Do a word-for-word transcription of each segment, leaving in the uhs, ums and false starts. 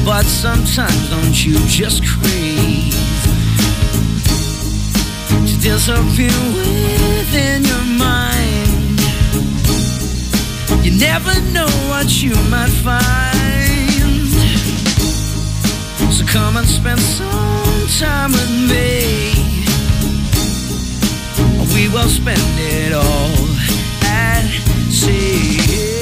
But sometimes don't you just crave to disappear within your mind? You never know what you might find. So come and spend some time with me. We will spend it all at sea.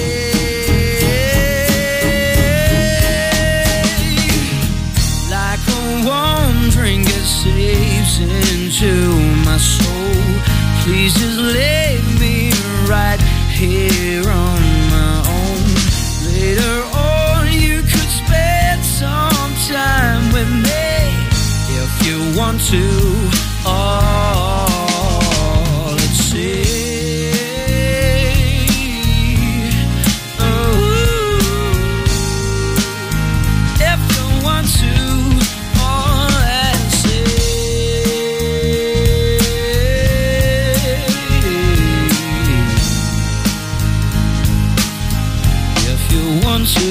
Like a warm drink it seeps into my soul. Please just leave me right here on my own. Later on you could spend some time with me if you want to. Oh, let's see. Oh, if you want to. Oh, let's see. If you want to.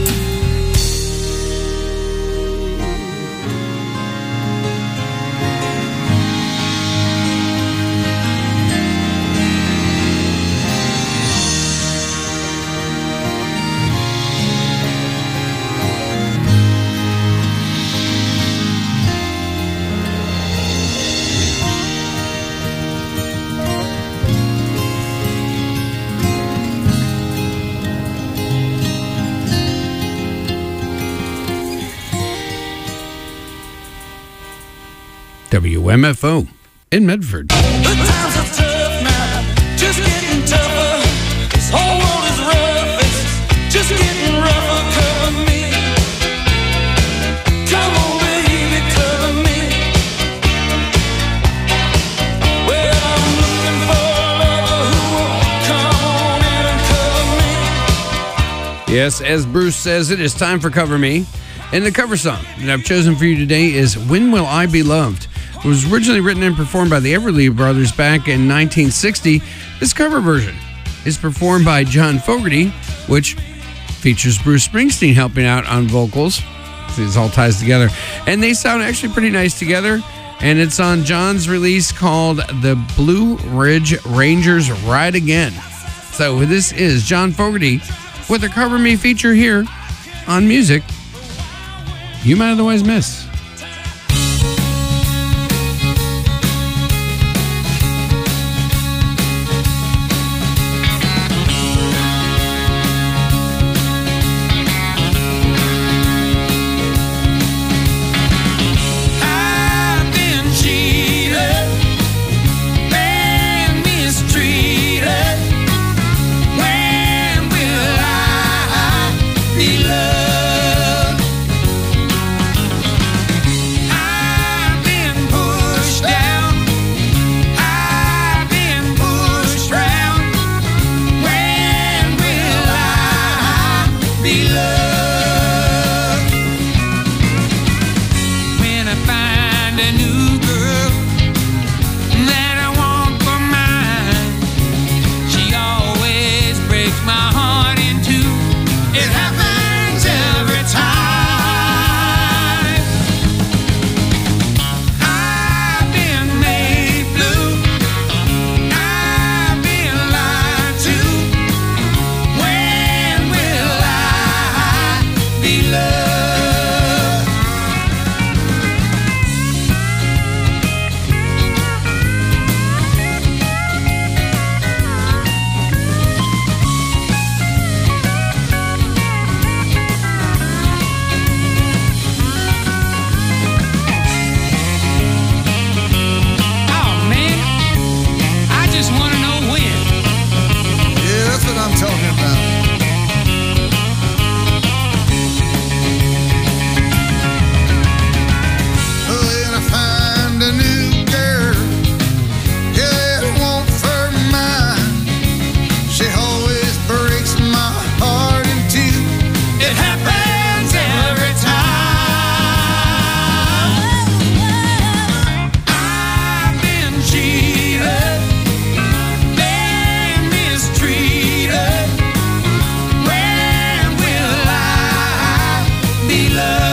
W M F O in Medford. The times are tough now, just getting tougher. This whole world is rough, it's just getting rougher. Cover me, come on baby, cover me. Well, I'm looking for a lover who will come on in and cover me. Yes, as Bruce says, it is time for Cover Me. And the cover song that I've chosen for you today is When Will I Be Loved? It was originally written and performed by the Everly Brothers back in nineteen sixty. This cover version is performed by John Fogerty, which features Bruce Springsteen helping out on vocals. This all ties together. And they sound actually pretty nice together. And it's on John's release called The Blue Ridge Rangers Ride Again. So this is John Fogerty with a Cover Me feature here on music you might otherwise miss. Be loved.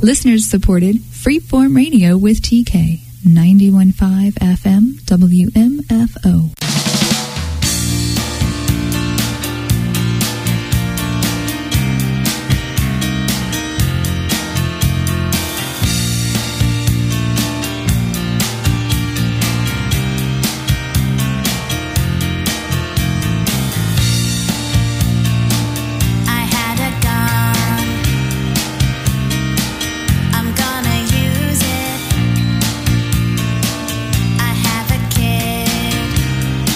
Listeners supported Freeform Radio with T K, ninety-one point five F M W M F O. I have a kid.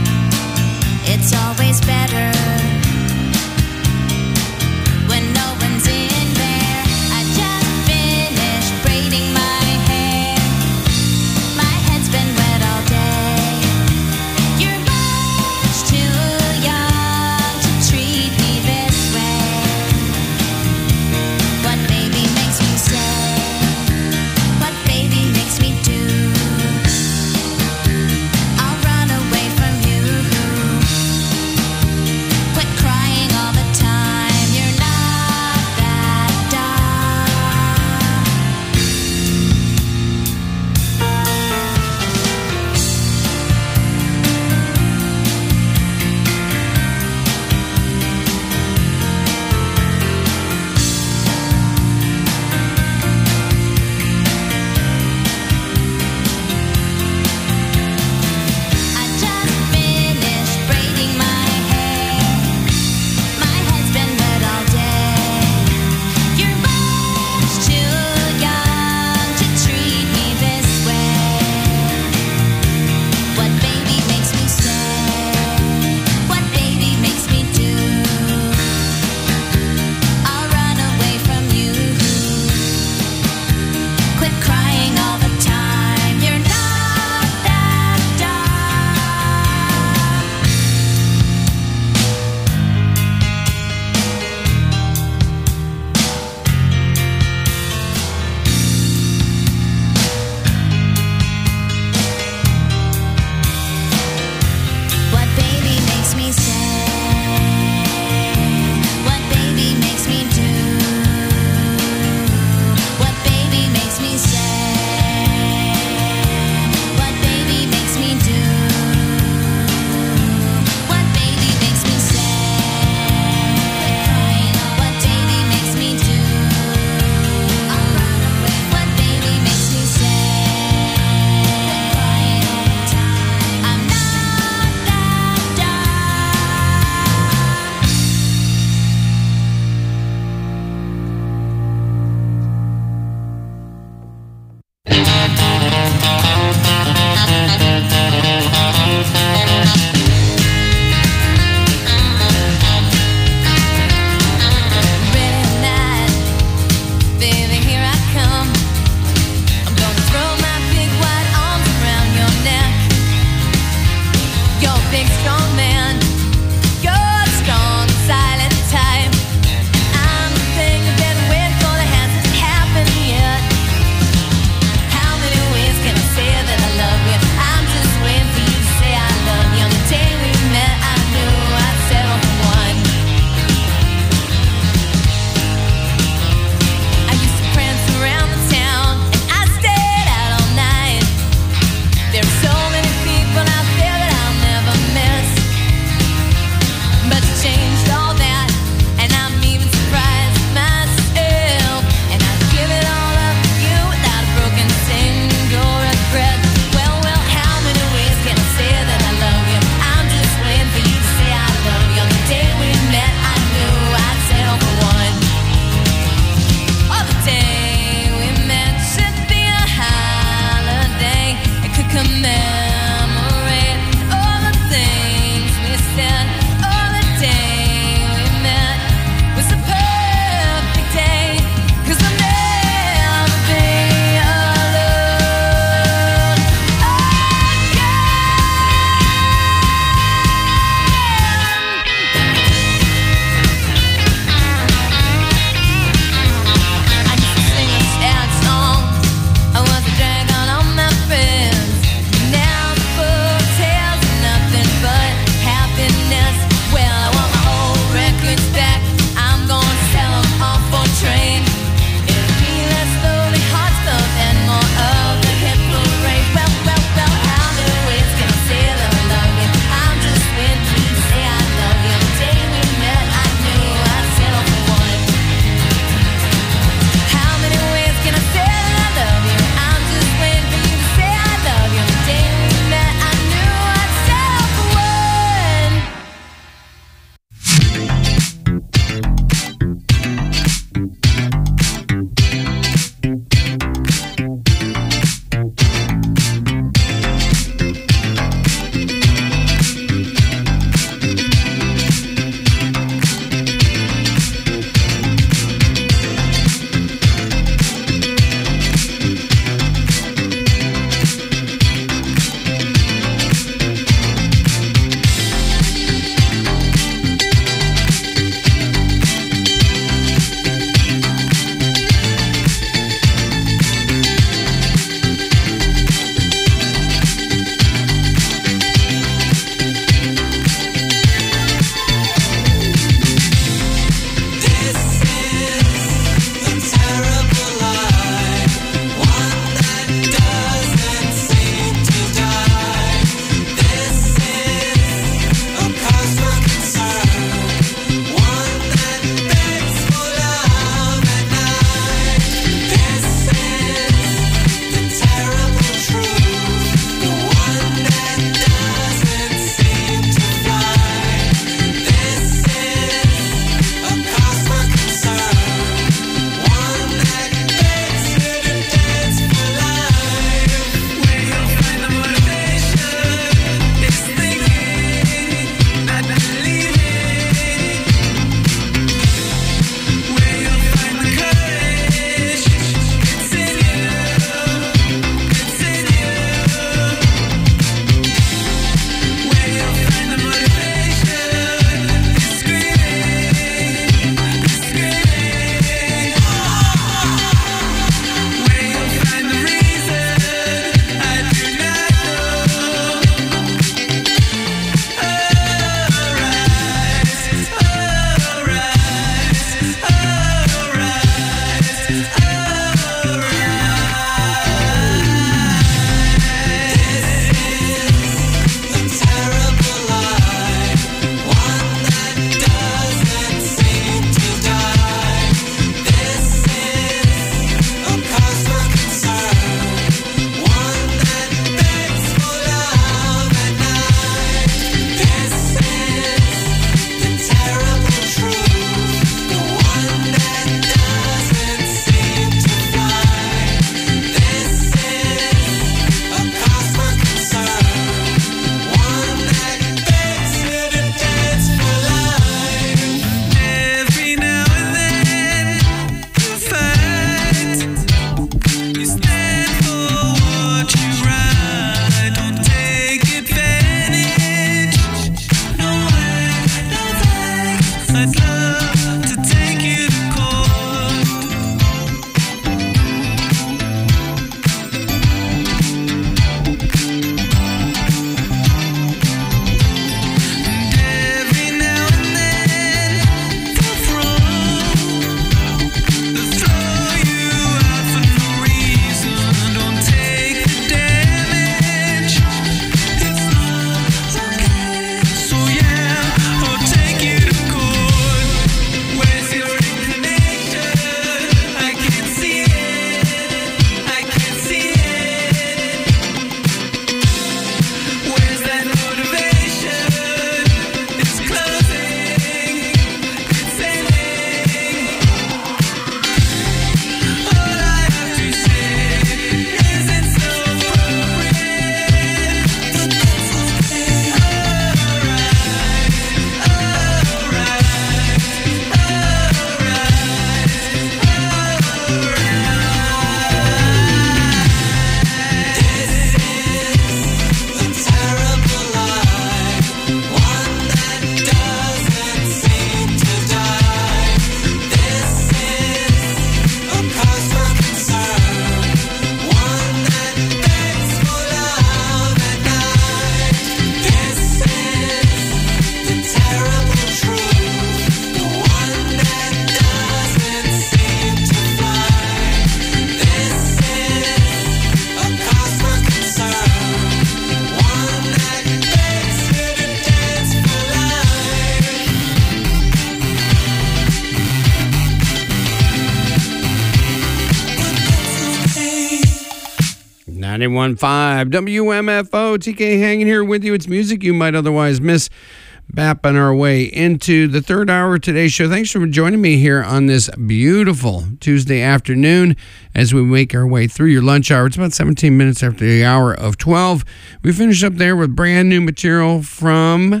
ninety-one point five W M F O. T K hanging here with you. It's music you might otherwise miss. Bapping our way into the third hour of today's show. Thanks for joining me here on this beautiful Tuesday afternoon as we make our way through your lunch hour. It's about seventeen minutes after the hour of twelve. We finish up there with brand new material from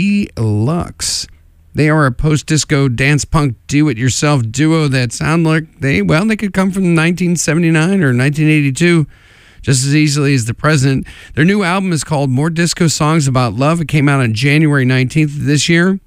Deluxe. They are a post-disco dance punk do-it-yourself duo that sound like they, well, they could come from nineteen seventy-nine or nineteen eighty-two just as easily as the present. Their new album is called More Disco Songs About Love. It came out on January nineteenth of this year.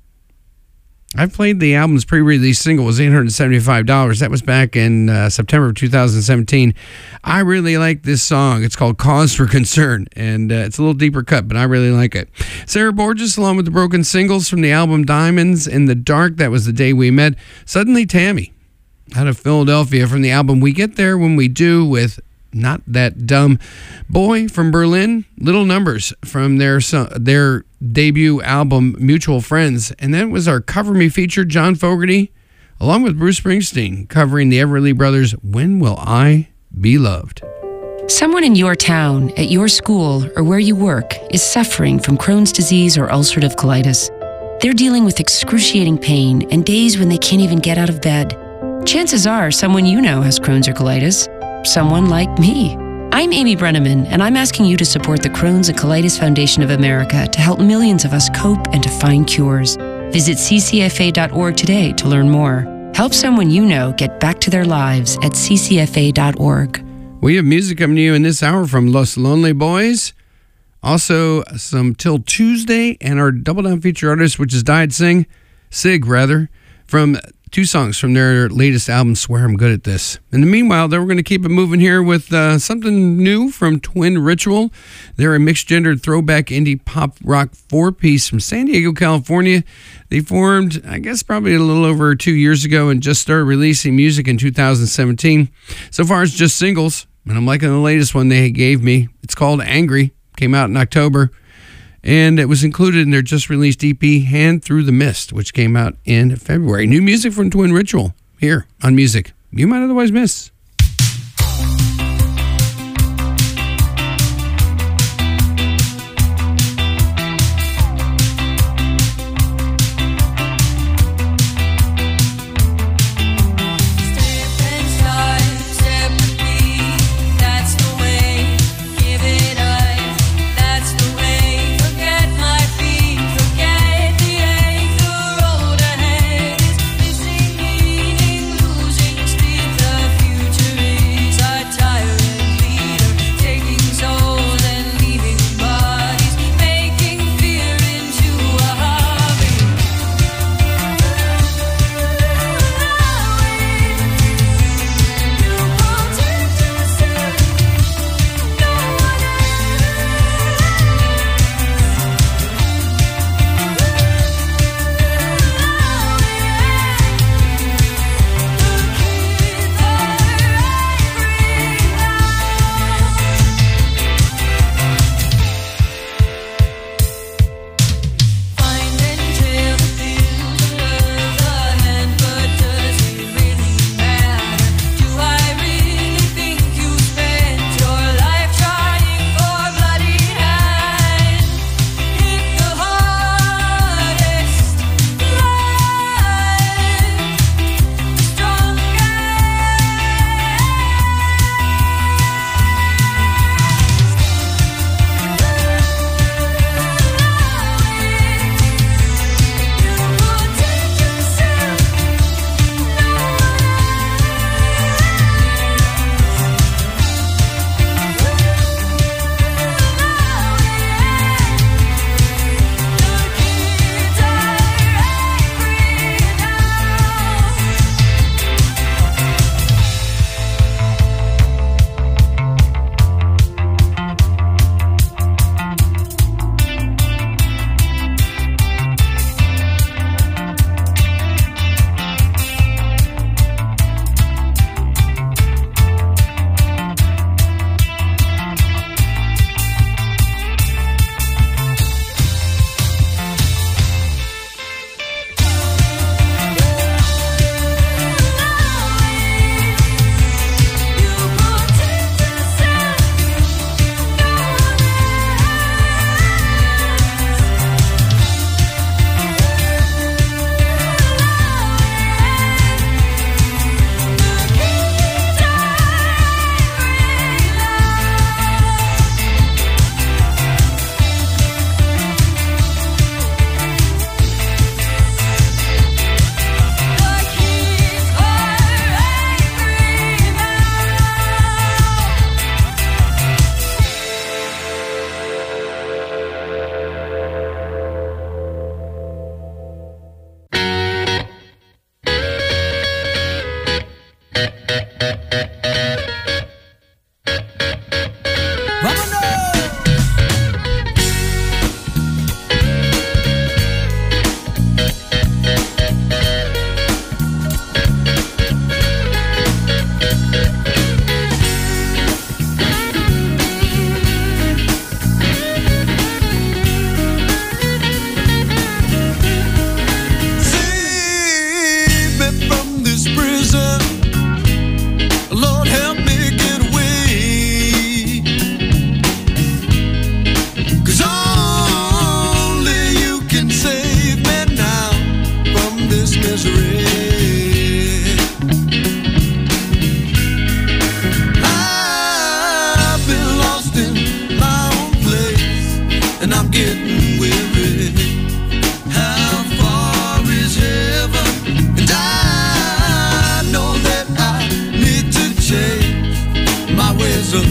I played the album's pre-release single. It was eight hundred seventy-five dollars. That was back in uh, September of two thousand seventeen. I really like this song. It's called Cause for Concern, and uh, it's a little deeper cut, but I really like it. Sarah Borges, along with the broken singles from the album Diamonds in the Dark, That Was the Day We Met. Suddenly Tammy, out of Philadelphia, from the album We Get There When We Do, with Not That Dumb. Boy from Berlin, Little Numbers from their their debut album Mutual Friends. And then was our Cover Me feature, John Fogerty, along with Bruce Springsteen, covering the Everly Brothers' When Will I Be Loved? Someone in your town, at your school, or where you work is suffering from Crohn's disease or ulcerative colitis. They're dealing with excruciating pain and days when they can't even get out of bed. Chances are someone you know has Crohn's or colitis. Someone like me. I'm Amy Brenneman, and I'm asking you to support the Crohn's and Colitis Foundation of America to help millions of us cope and to find cures. Visit c c f a dot org today to learn more. Help someone you know get back to their lives at c c f a dot org. We have music coming to you in this hour from Los Lonely Boys. Also, some Till Tuesday, and our Double Down feature artist, which is Died Sing, Sig, rather, from two songs from their latest album, Swear I'm Good at This. In the meanwhile, though, we're going to keep it moving here with uh, something new from Twin Ritual. They're a mixed-gendered throwback indie pop rock four-piece from San Diego, California. They formed, I guess, probably a little over two years ago and just started releasing music in two thousand seventeen. So far, it's just singles, and I'm liking the latest one they gave me. It's called Angry. Came out in October. And it was included in their just-released E P, Hand Through the Mist, which came out in February. New music from Twin Ritual here on Music You Might Otherwise Miss. Future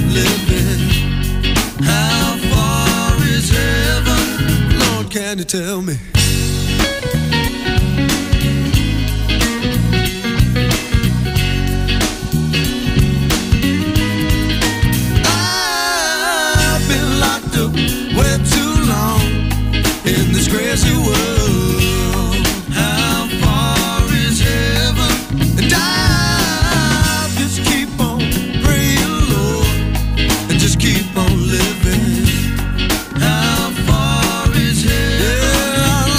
living. How far is heaven? Lord, can you tell me? I've been locked up way too long in this crazy world. How far is heaven? And I'll just keep on praying, Lord, and just keep on living. How far is heaven? Yeah,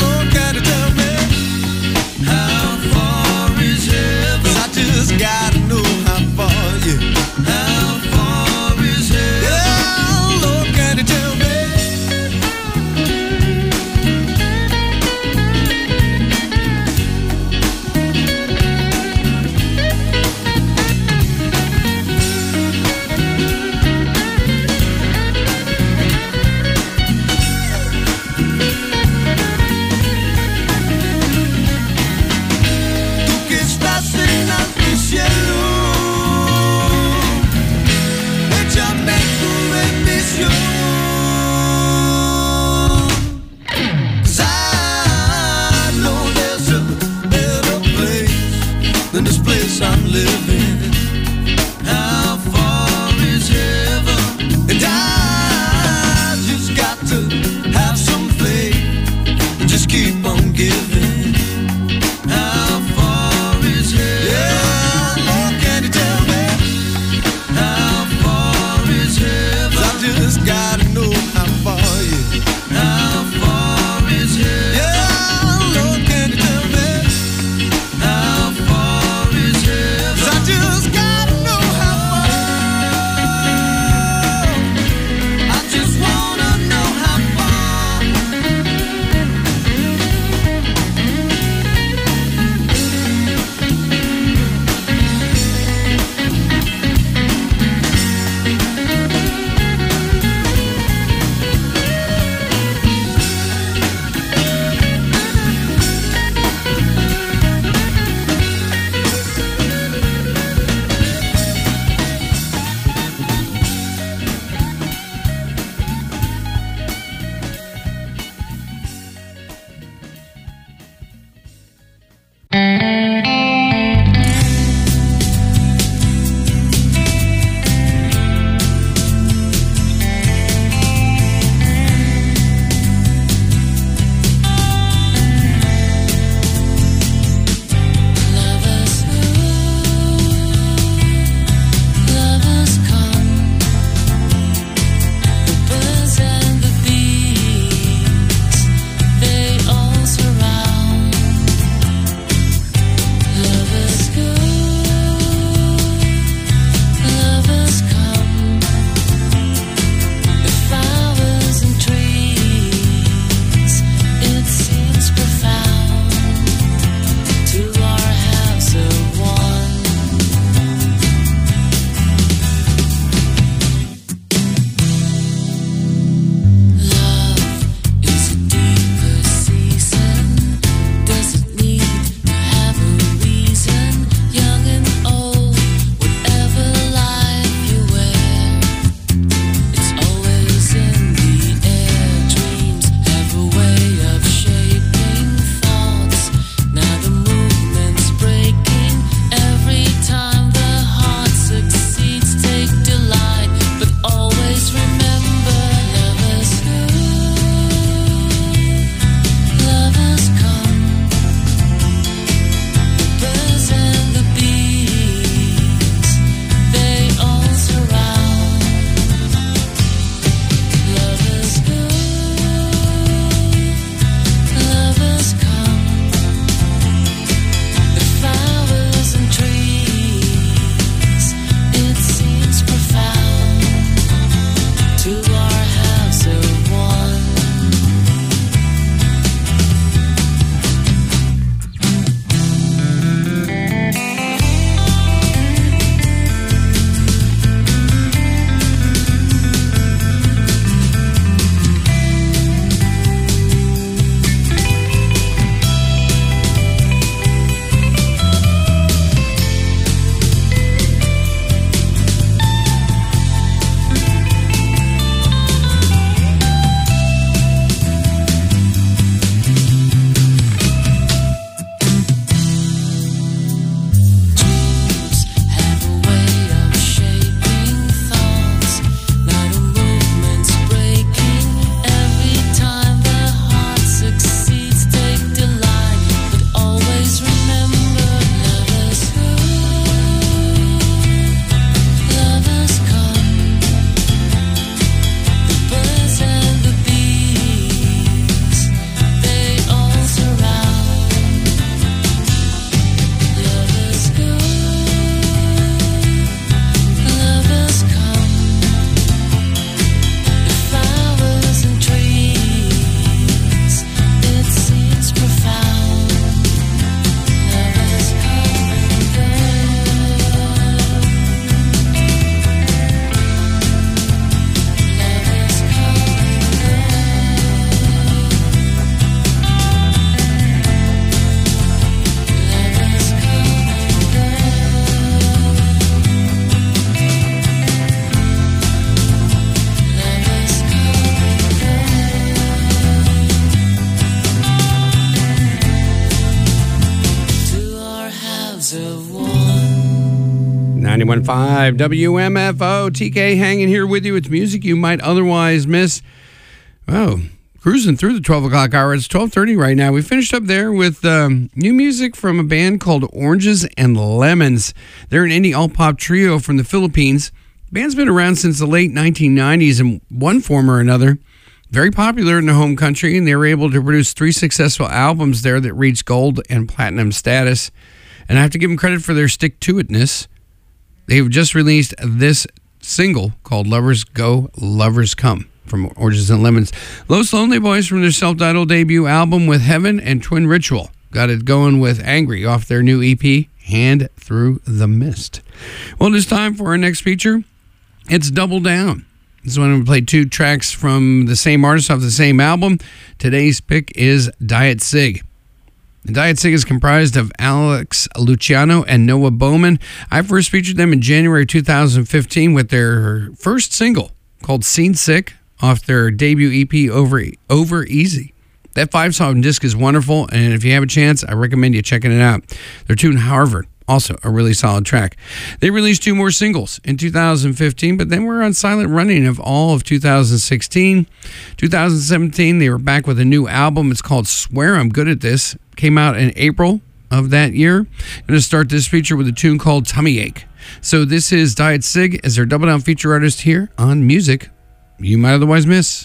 ninety-one point five W M F O. T K hanging here with you. It's music you might otherwise miss. Oh, cruising through the twelve o'clock hour. It's twelve thirty right now. We finished up there with um, new music from a band called Oranges and Lemons. They're an indie alt-pop trio from the Philippines. The band's been around since the late nineteen nineties in one form or another. Very popular in the home country, and they were able to produce three successful albums there that reached gold and platinum status. And I have to give them credit for their stick-to-itness. They've just released this single called Lovers Go, Lovers Come from Oranges and Lemons. Los Lonely Boys from their self-titled debut album with Heaven and Twin Ritual. Got it going with Angry off their new E P, Hand Through the Mist. Well, it's time for our next feature. It's Double Down. This is when we play two tracks from the same artist off the same album. Today's pick is Diet Sig. The Diet Sig is comprised of Alex Luciano and Noah Bowman. I first featured them in January two thousand fifteen with their first single called Scene Sick off their debut E P, Over, Over Easy. That five-song disc is wonderful, and if you have a chance, I recommend you checking it out. Their tune, Harvard, also a really solid track. They released two more singles in two thousand fifteen, but then we're on silent running of all of two thousand sixteen. two thousand seventeen, they were back with a new album. It's called Swear I'm Good at This. Came out in April of that year. I'm going to start this feature with a tune called Tummy Ache. So this is Diet Sig as their Double Down feature artist here on Music You Might Otherwise Miss.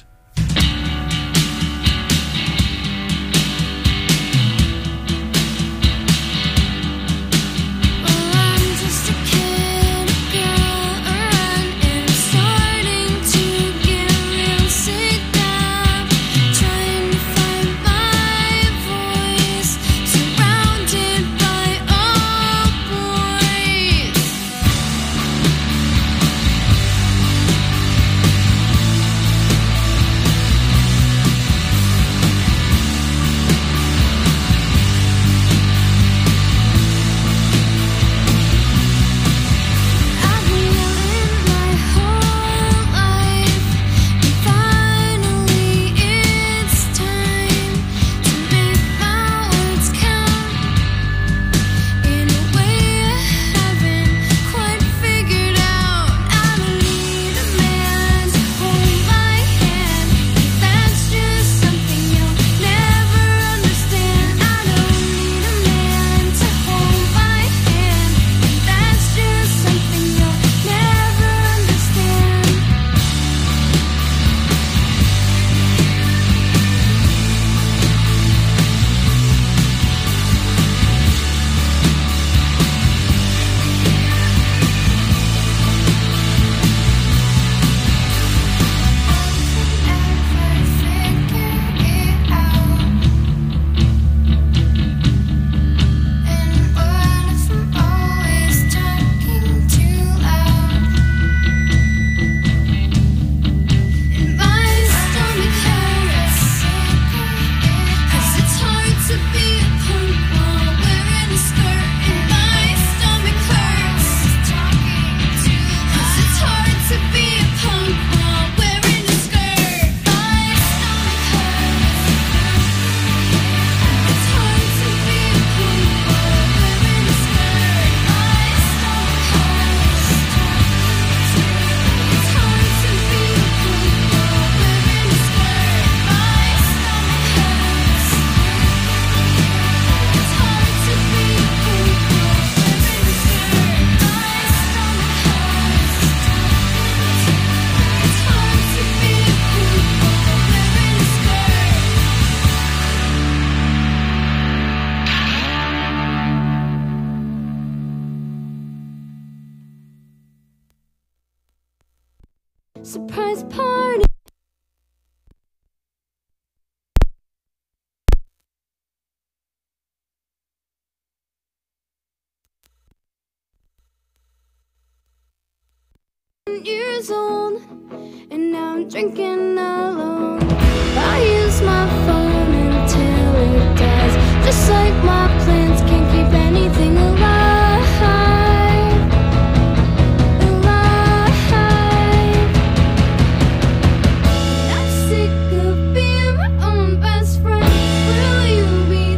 Surprise party. Years old, and now I'm drinking alone. I use my phone until it dies, just like my plants can't keep anything alive.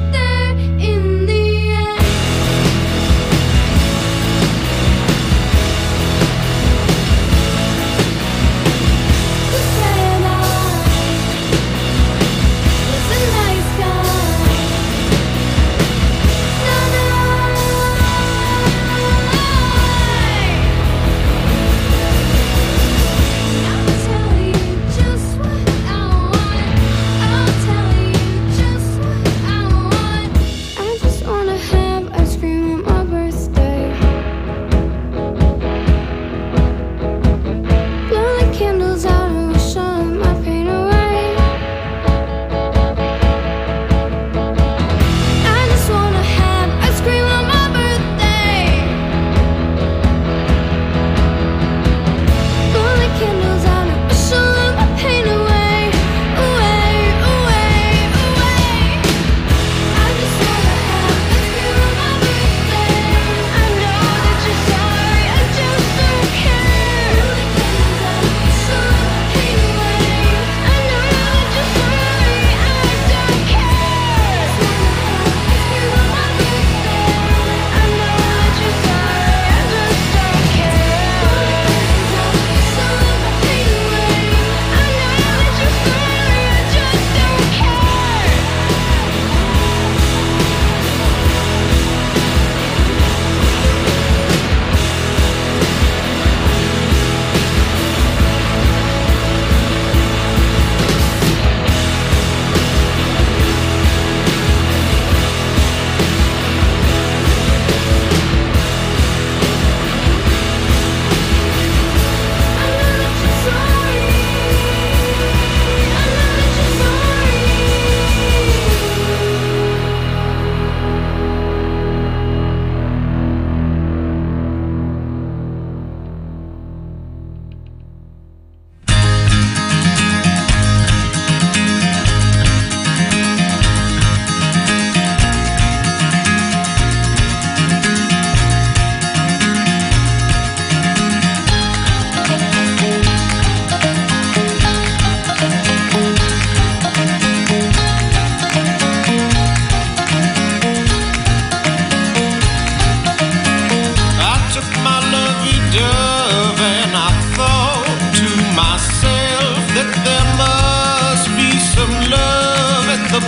We'll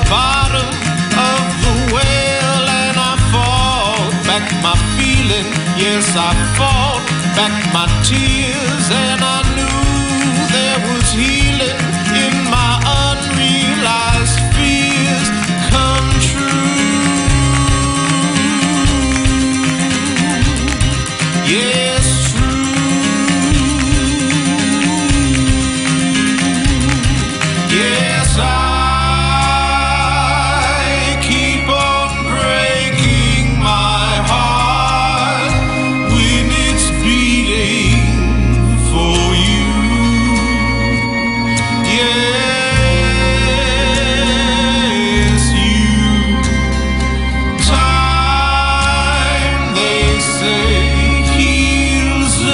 bottom of the well and I fought back my feeling. Yes, I fought back my tears and I knew there was healing in my unrealized fears come true. Yes, true. Yes, I keep on breaking my heart when it's beating for you. Yes, you. Time, they say, heals a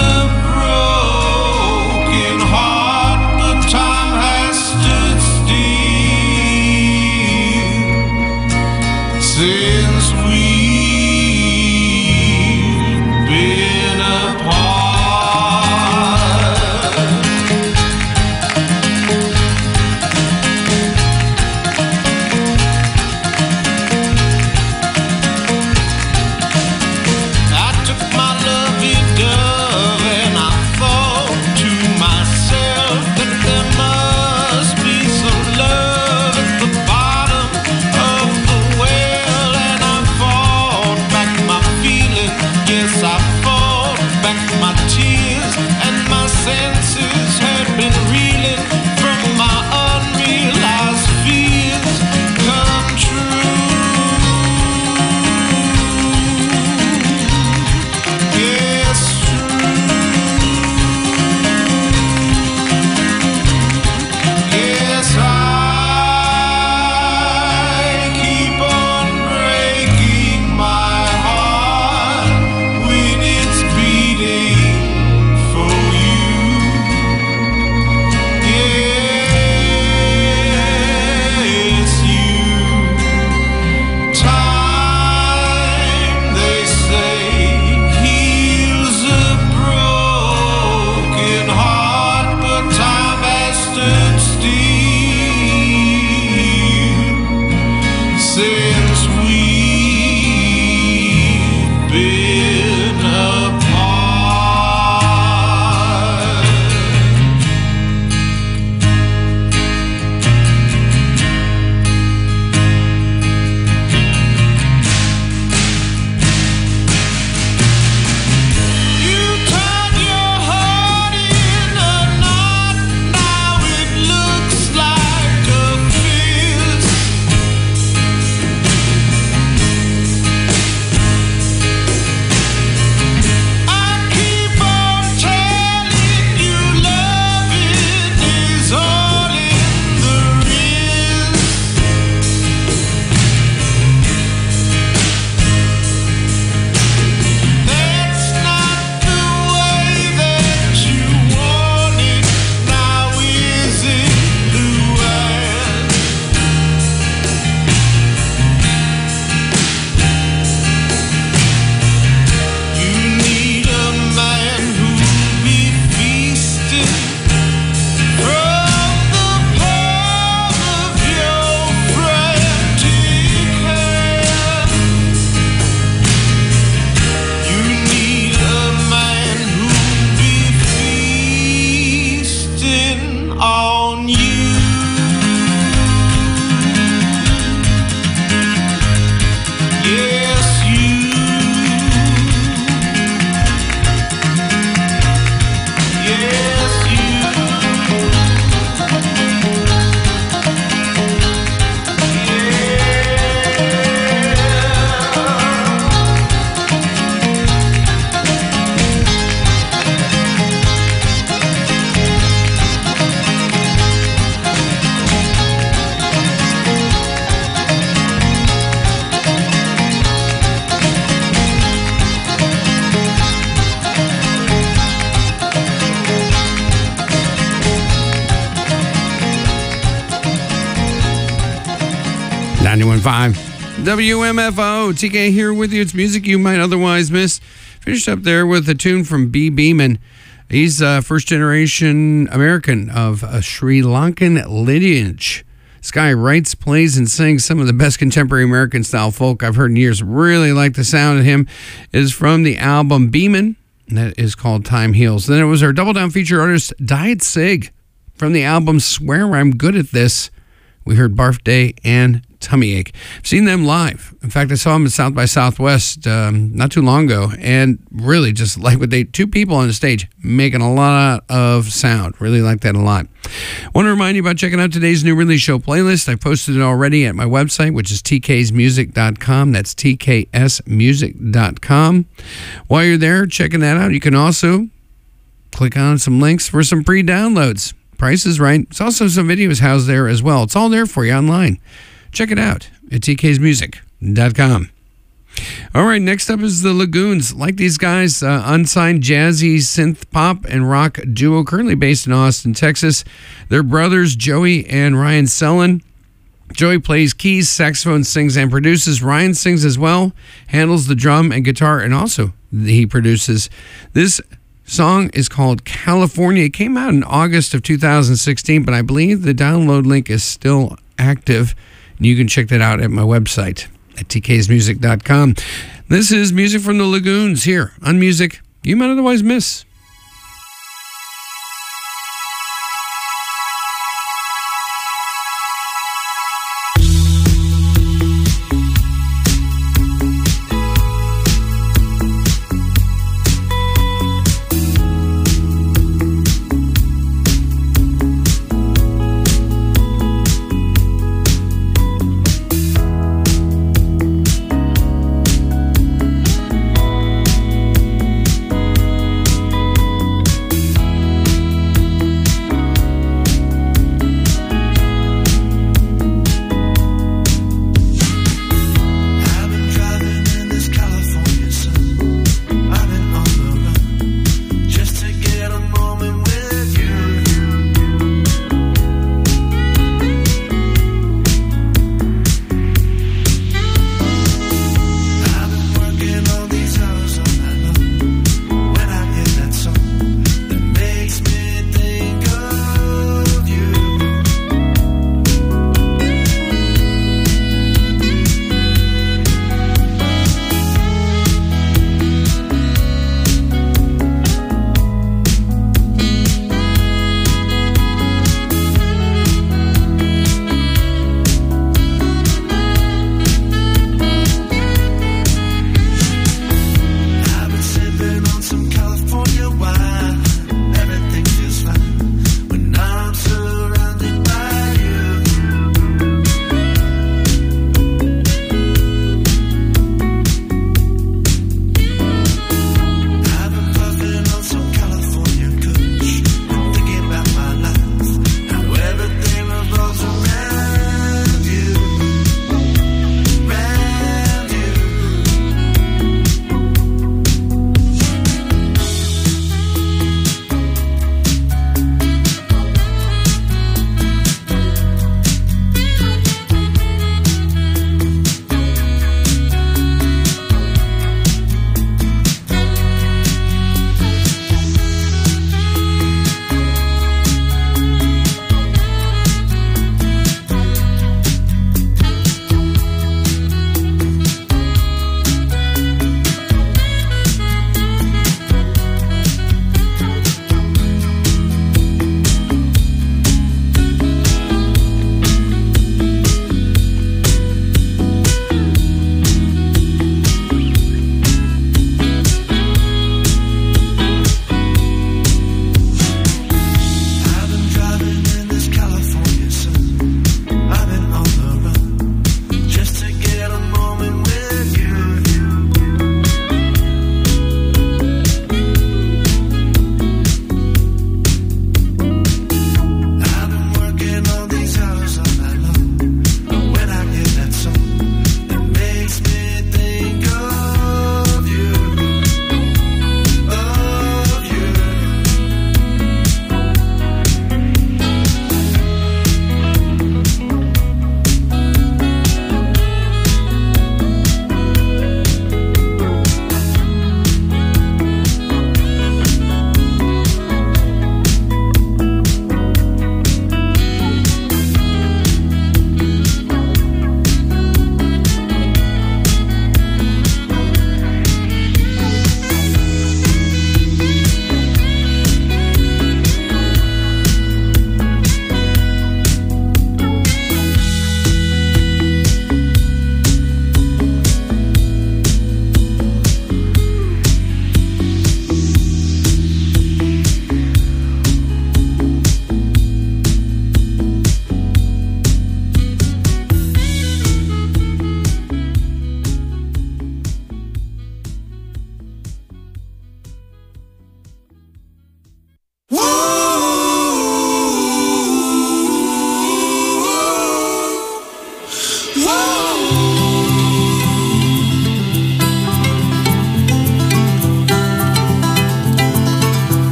broken heart, but time has stood still since we've been apart. I took my lovey dove and I thought to myself that there must be some love at the bottom of the well, and I fought back my feeling. Yes, I fought back my tears, and my senses had been reeling from my unrealized fears come true. Yes, true. Yes, I keep on breaking my heart when it's beating for you. Yes, you. Time, they say, heals a broken heart, but time has stood still since we've been apart. You tied your heart in a knot, now it looks like a fist. I keep on telling you loving is all in the wrist. That's not the way that you want it, now is it, Luann? You need a man who'll be feasting from the palm of your frantic hand. You need a man who'll be feasting on you. Yes, you. Yes, you. ninety-one point five W M F O. T K here with you. It's music you might otherwise miss. Finished up there with a tune from B. Beeman. He's a first generation American of a Sri Lankan lineage. This guy writes, plays, and sings some of the best contemporary American-style folk I've heard in years. Really like the sound of him. It is from the album Beeman, and that is called Time Heals. Then it was our double down feature artist, Diet Sig, from the album Swear I'm Good at This. We heard Barf Day and Tummy Ache. I've seen them live. In fact, I saw them at South by Southwest um, not too long ago, and really just like what they, two people on the stage making a lot of sound. Really like that a lot. Want to remind you about checking out today's new release show playlist. I posted it already at my website, which is t k s music dot com. That's t k s music dot com. While you're there checking that out, you can also click on some links for some pre-downloads. Price is right. There's also some videos housed there as well. It's all there for you online. Check it out at t k s music dot com. All right, next up is the Lagoons. Like these guys, uh, unsigned jazzy synth pop and rock duo currently based in Austin, Texas. They're brothers Joey and Ryan Sellen. Joey plays keys, saxophone, sings, and produces. Ryan sings as well, handles the drum and guitar, and also he produces. This song is called California. It came out in August of two thousand sixteen, but I believe the download link is still active. You can check that out at my website at t k s music dot com. This is music from the Lagoons here on Music You Might Otherwise Miss. California.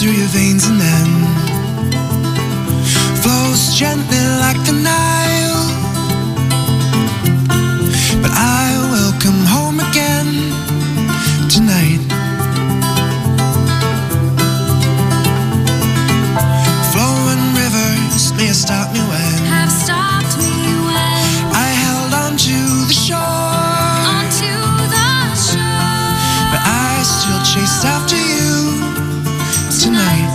through your veins and then flows gently like the Nile. But I will come home again tonight. Flowing rivers may have stopped me when Have stopped me when I held on to the shore. onto the shore. But I still chase after you tonight.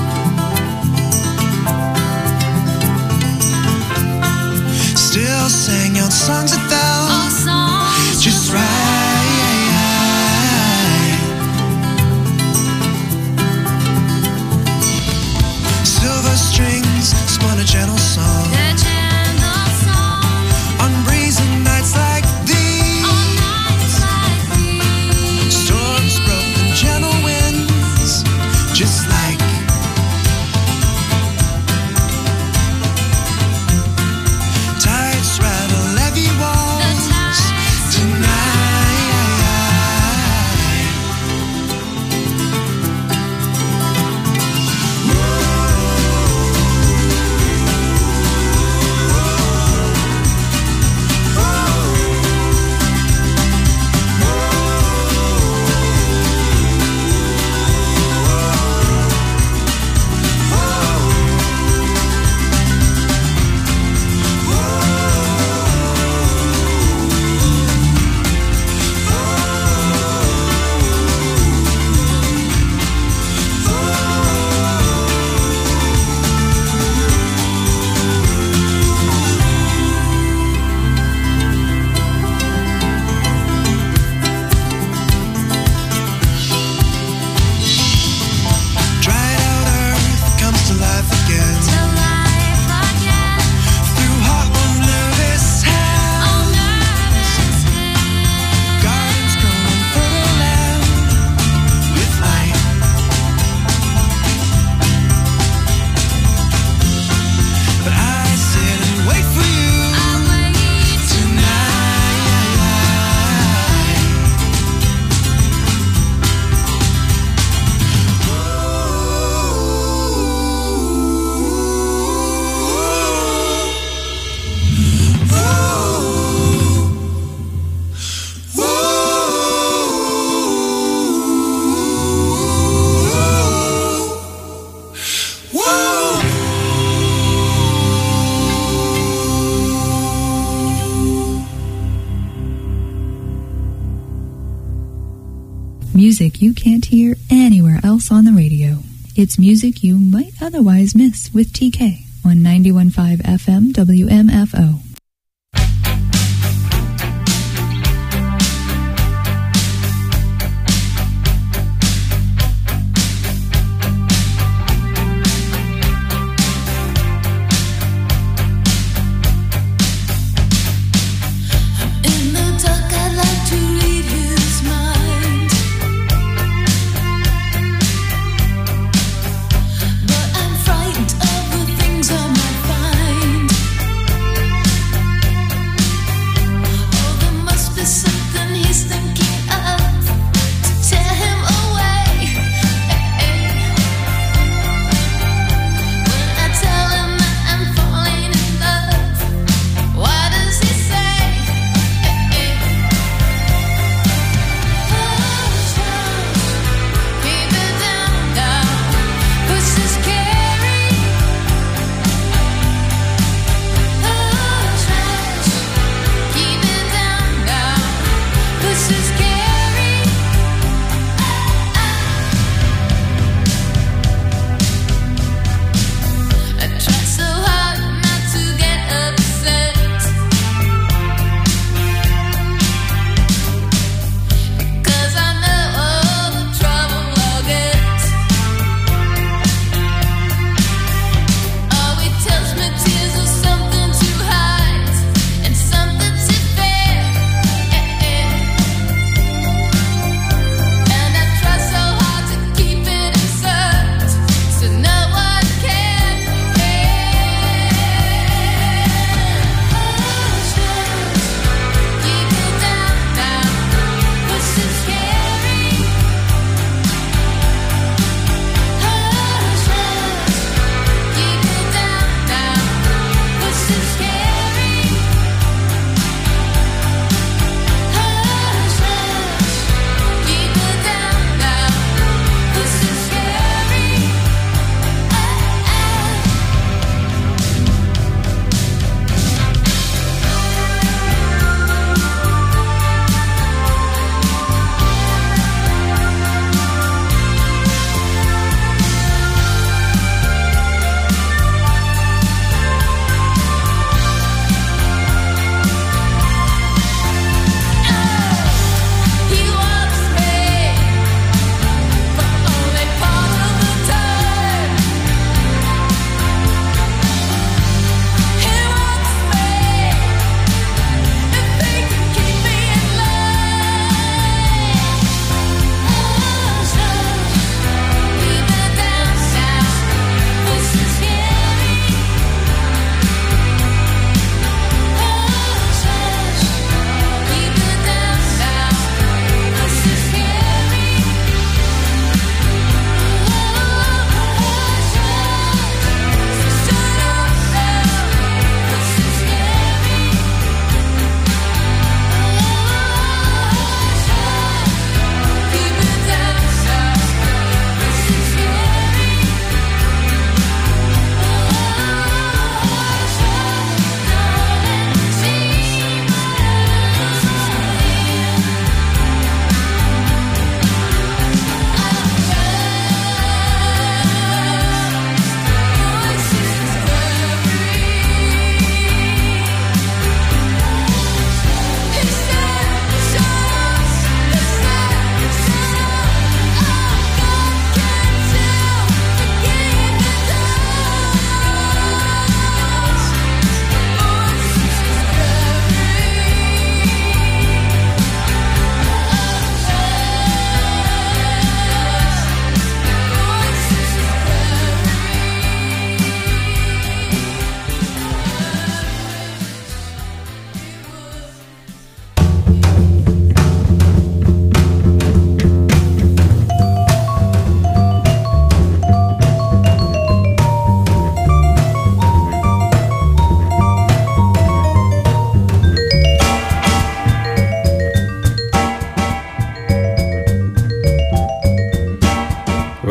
Still sang out songs that fell All songs just right. Silver strings spun a gentle song The gentle song on breezy nights like these. on nights like these. Storms broke and gentle winds, just like tides rattle levee walls tonight. Dried out earth comes to life again To life again. through hot and nervous hands. Oh, nervous hands. Gardens grow on fertile land with light. But I sit and wait for you I wait tonight. Music you can't hear anywhere else on the radio. It's music you might otherwise miss with T K on ninety-one point five F M W M F O. in the dark. I'd like to read his mind, but I'm frightened of the things I might find.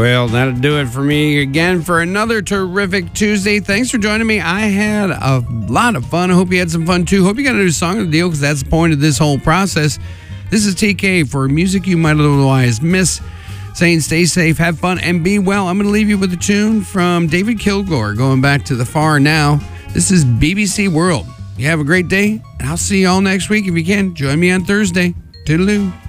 Well, that'll do it for me again for another terrific Tuesday. Thanks for joining me. I had a lot of fun. I hope you had some fun too. Hope you got a new song of the deal because that's the point of this whole process. This is T K for music you might otherwise miss. Saying stay safe, have fun, and be well. I'm going to leave you with a tune from David Kilgour going back to the far now. This is B B C World. You have a great day, and I'll see you all next week if you can. Join me on Thursday. Toodaloo.